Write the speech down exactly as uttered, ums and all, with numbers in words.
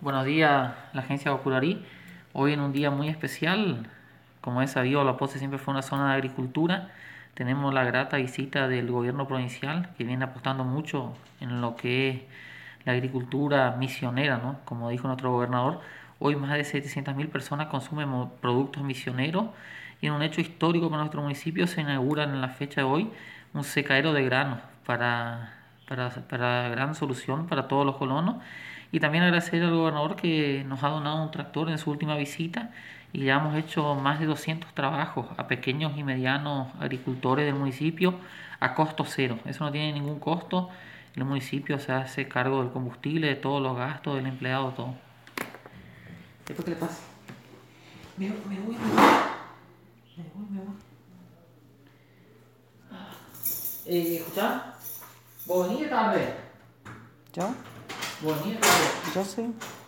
Buenos días, la agencia Ocurarí. Hoy en un día muy especial, como es sabido, La Pose siempre fue una zona de agricultura. Tenemos la grata visita del gobierno provincial que viene apostando mucho en lo que es la agricultura misionera, ¿no? Como dijo nuestro gobernador, hoy más de setecientas mil personas consumen productos misioneros y en un hecho histórico para nuestro municipio se inaugura en la fecha de hoy un secadero de granos para, para, para gran solución para todos los colonos. Y también agradecer al gobernador que nos ha donado un tractor en su última visita y ya hemos hecho más de doscientos trabajos a pequeños y medianos agricultores del municipio a costo cero. Eso no tiene ningún costo. El municipio se hace cargo del combustible, de todos los gastos, del empleado, todo. ¿Después qué le pasa? Me, me voy, me voy, me voy, me voy. Eh, ¿escuchá? ¿Vos venís tarde? ¿Yo? ¿Vos venís tarde? Yo sí.